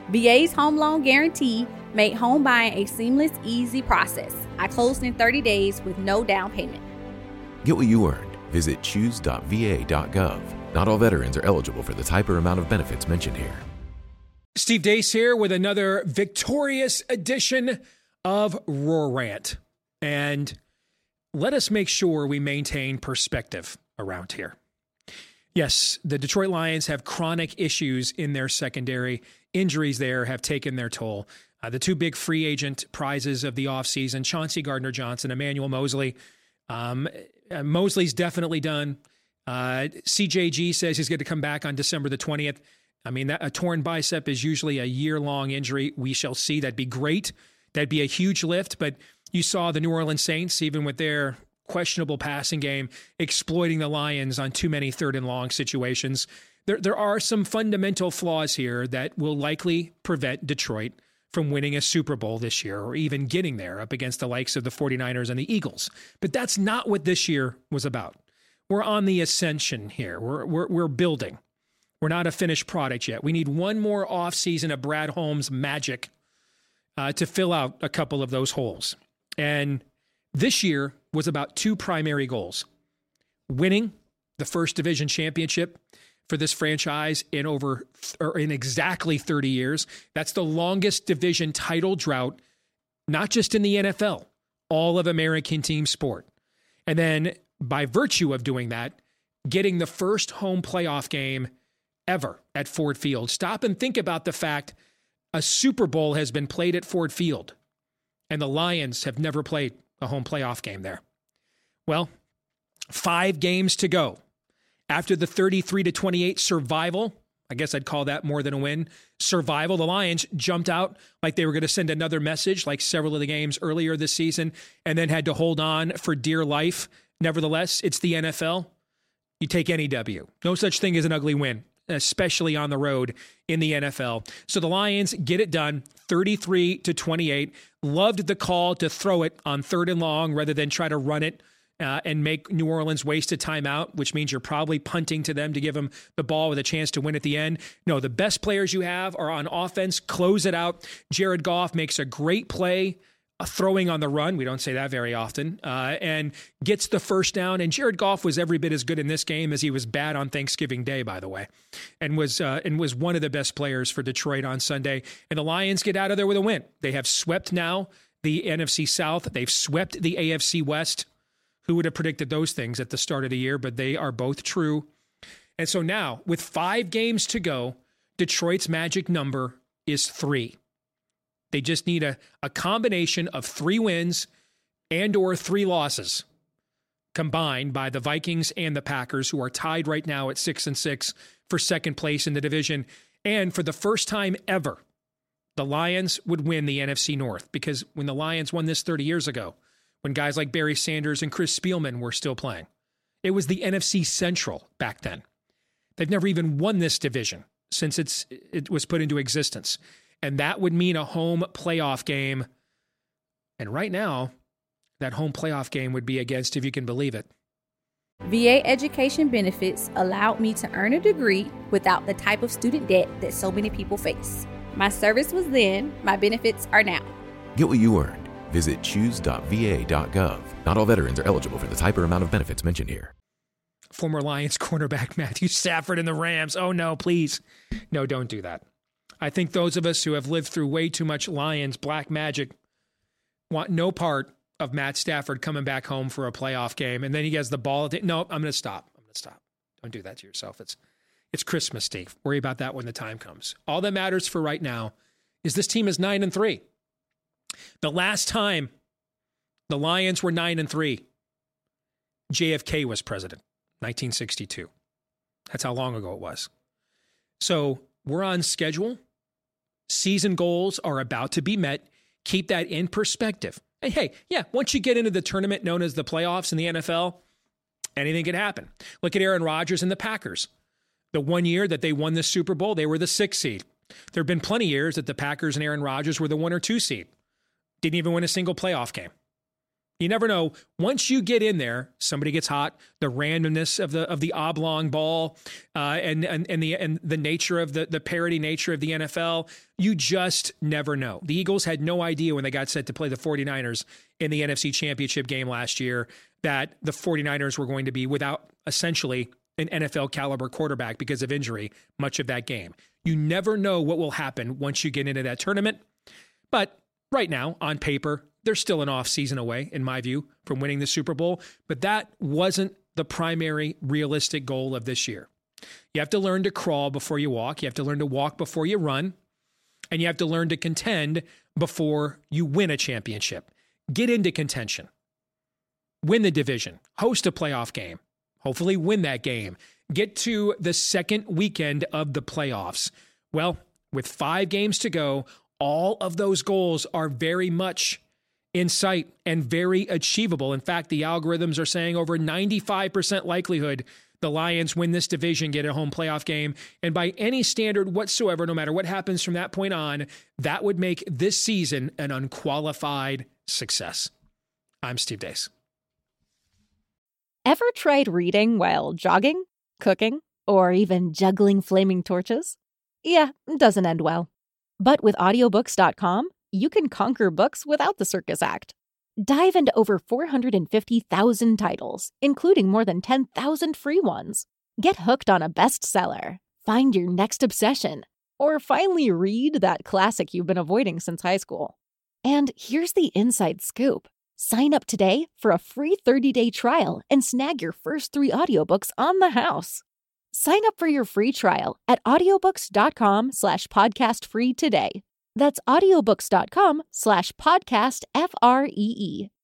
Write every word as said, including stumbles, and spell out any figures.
V A's home loan guarantee made home buying a seamless, easy process. I closed in thirty days with no down payment. Get what you earned. Visit choose dot v a dot gov. Not all veterans are eligible for the type or amount of benefits mentioned here. Steve Deace here with another victorious edition of Roar Rant. And let us make sure we maintain perspective around here. Yes, the Detroit Lions have chronic issues in their secondary. Injuries there have taken their toll. Uh, the two big free agent prizes of the offseason, Chauncey Gardner-Johnson, Emmanuel Moseley. Um, uh, Mosley's definitely done. Uh, C J G says he's going to come back on December the twentieth. I mean, that, a torn bicep is usually a year-long injury. We shall see. That'd be great. That'd be a huge lift. But you saw the New Orleans Saints, even with their questionable passing game, exploiting the Lions on too many third and long situations. There, there are some fundamental flaws here that will likely prevent Detroit from winning a Super Bowl this year or even getting there up against the likes of the 49ers and the Eagles. But that's not what this year was about. We're on the ascension here. We're, we're, we're building. We're not a finished product yet. We need one more offseason of Brad Holmes magic uh, to fill out a couple of those holes. And this year was about two primary goals. Winning the first division championship for this franchise in over or in exactly thirty years. That's the longest division title drought, not just in the N F L, all of American team sport. And then by virtue of doing that, getting the first home playoff game ever at Ford Field. Stop and think about the fact a Super Bowl has been played at Ford Field, and the Lions have never played a home playoff game there. Well, five games to go. After the thirty-three to twenty-eight survival, I guess I'd call that more than a win, survival, the Lions jumped out like they were going to send another message, like several of the games earlier this season, and then had to hold on for dear life. Nevertheless, it's the N F L. You take any W. No such thing as an ugly win, especially on the road in the N F L. So the Lions get it done, thirty-three to twenty-eight. Loved the call to throw it on third and long rather than try to run it uh, and make New Orleans waste a timeout, which means you're probably punting to them to give them the ball with a chance to win at the end. No, the best players you have are on offense. Close it out. Jared Goff makes a great play, uh, throwing on the run. We don't say that very often, uh, and gets the first down. And Jared Goff was every bit as good in this game as he was bad on Thanksgiving Day, by the way, and was uh, and was one of the best players for Detroit on Sunday. And the Lions get out of there with a win. They have swept now the N F C South. They've swept the A F C West. Who would have predicted those things at the start of the year? But they are both true. And so now, with five games to go, Detroit's magic number is three. They just need a, a combination of three wins and or three losses combined by the Vikings and the Packers, who are tied right now at six and six for second place in the division. And for the first time ever, the Lions would win the N F C North, because when the Lions won this thirty years ago, when guys like Barry Sanders and Chris Spielman were still playing, it was the N F C Central back then. They've never even won this division since it's it was put into existence. And that would mean a home playoff game. And right now, that home playoff game would be against, if you can believe it, V A education benefits allowed me to earn a degree without the type of student debt that so many people face. My service was then, my benefits are now. Get what you earned. Visit choose dot v a dot gov. Not all veterans are eligible for the type or amount of benefits mentioned here. Former Lions cornerback Matthew Stafford and the Rams. Oh, no, please. No, don't do that. I think those of us who have lived through way too much Lions black magic want no part of Matt Stafford coming back home for a playoff game. And then he has the ball. No, I'm going to stop. I'm going to stop. Don't do that to yourself. It's it's Christmas, Steve. Worry about that when the time comes. All that matters for right now is this team is nine and three. The last time the Lions were nine and three, J F K was president, nineteen sixty-two. That's how long ago it was. So we're on schedule. Season goals are about to be met. Keep that in perspective. And hey, yeah, once you get into the tournament known as the playoffs in the N F L, anything can happen. Look at Aaron Rodgers and the Packers. The one year that they won the Super Bowl, they were the sixth seed. There have been plenty of years that the Packers and Aaron Rodgers were the one or two seed. Didn't even win a single playoff game. You never know. Once you get in there, somebody gets hot. The randomness of the of the oblong ball, uh, and and and the and the nature of the the parity nature of the N F L. You just never know. The Eagles had no idea when they got set to play the 49ers in the N F C Championship game last year that the 49ers were going to be without essentially an N F L caliber quarterback because of injury much of that game. You never know what will happen once you get into that tournament. But right now, on paper, they're still an off season away, in my view, from winning the Super Bowl. But that wasn't the primary realistic goal of this year. You have to learn to crawl before you walk. You have to learn to walk before you run. And you have to learn to contend before you win a championship. Get into contention. Win the division. Host a playoff game. Hopefully win that game. Get to the second weekend of the playoffs. Well, with five games to go, all of those goals are very much in sight and very achievable. In fact, the algorithms are saying over ninety-five percent likelihood the Lions win this division, get a home playoff game. And by any standard whatsoever, no matter what happens from that point on, that would make this season an unqualified success. I'm Steve Deace. Ever tried reading while jogging, cooking, or even juggling flaming torches? Yeah, it doesn't end well. But with audiobooks dot com, you can conquer books without the circus act. Dive into over four hundred fifty thousand titles, including more than ten thousand free ones. Get hooked on a bestseller, find your next obsession, or finally read that classic you've been avoiding since high school. And here's the inside scoop. Sign up today for a free thirty-day trial and snag your first three audiobooks on the house. Sign up for your free trial at audiobooks dot com slash podcast free today. That's audiobooks dot com slash podcast F R E E.